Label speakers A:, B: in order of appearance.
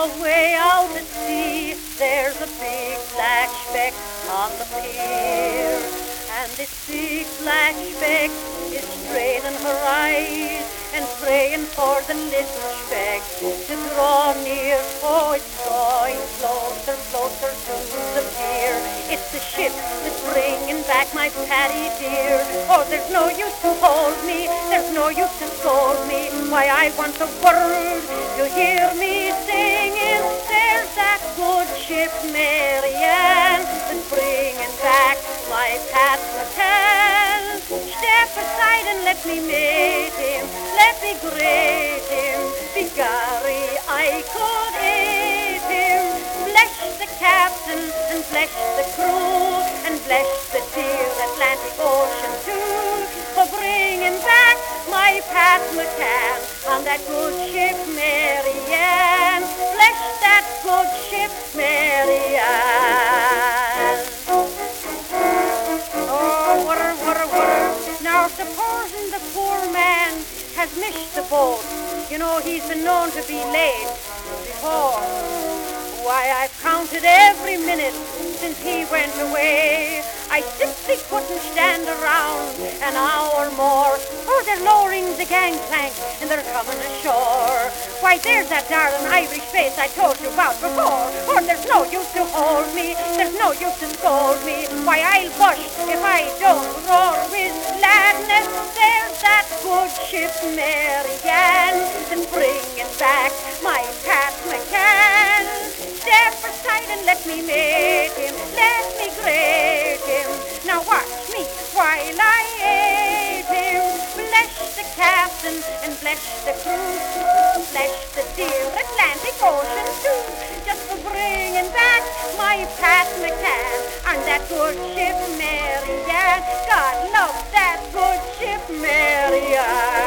A: away out at sea, there's a big black speck on the pier. And this big black speck is straining her eyes and praying for the little speck to draw near. Oh, it's drawing closer, closer to the pier. It's the ship that's bringing back my Patty dear. Oh, there's no use to hold me, there's no use to scold me. Why, I want the world to hear me singing. There's that good ship Mary Ann that's bringing back my Pat McCann. Step aside and let me meet him, let me greet him. Begorry, I could eat him. Bless the captain and bless the crew, and bless the dear Atlantic Ocean too, for bringing back my Pat McCann on that good ship Mary Ann. Bless that good ship Mary Ann. Oh, water. Now, supposing the poor man has missed the boat, you know, he's been known to be late before. Why, I've counted every minute since he went away. I simply couldn't stand around an hour more. Oh, they're lowering the gangplank and they're coming ashore. Why, there's that darling Irish face I told you about before. Oh, there's no use to hold me, there's no use to scold me. Why, I'll blush if I don't roar with gladness. There's that good ship Mary Ann and bringing back my Pat McCann. Step aside and let me meet him, let me greet him. Now watch me while I aid him. Bless the captain and bless the crew, bless the dear Atlantic Ocean too, just for bringing back my Pat McCann on that good ship Mary Ann. God love that good ship Mary Ann.